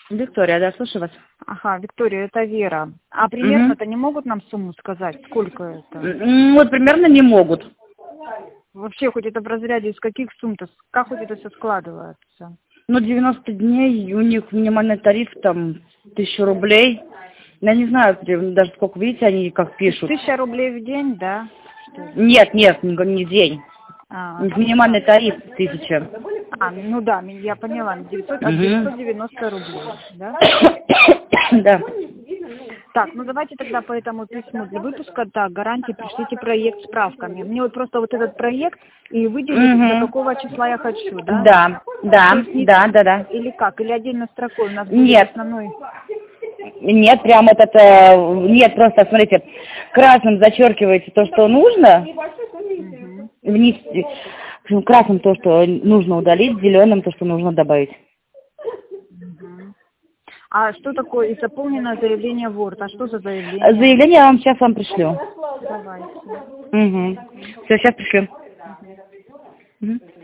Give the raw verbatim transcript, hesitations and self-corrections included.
Виктория, да, слушаю вас. Ага, Виктория, это Вера. А примерно-то не могут нам сумму сказать, сколько это? М, Вот примерно не могут. Вообще, хоть это в разряде из каких сумм-то, как хоть это все складывается? Ну, девяносто дней, у них минимальный тариф там тысяча рублей. Я не знаю прям даже сколько, видите, они как пишут. Тысяча рублей в день, да? Что ли? Нет, нет, не не день. А, Минимальный тариф тысяча. а, ну да, я поняла, девятьсот, от Мгм. девятьсот девяносто рублей, да? Да. Так, ну давайте тогда по этому письму для выпуска, так, гарантии пришлите проект с справками. Мне вот просто вот этот проект и выделить, до Мгм. какого числа я хочу, да? Да, То да, есть не- да, да, да. Или как? Или отдельно строкой у нас будет Нет, основной? нет, прям этот, э, нет, просто, смотрите, красным зачеркиваете то, что нужно, Мгм. вниз, э, красным то, что нужно удалить, зеленым то, что нужно добавить. Мгм. А что такое и заполнено заявление в Word? А что за А заявление? Заявление я вам сейчас вам пришлю. Давайте. Угу. Все, сейчас пришлю. Мгм.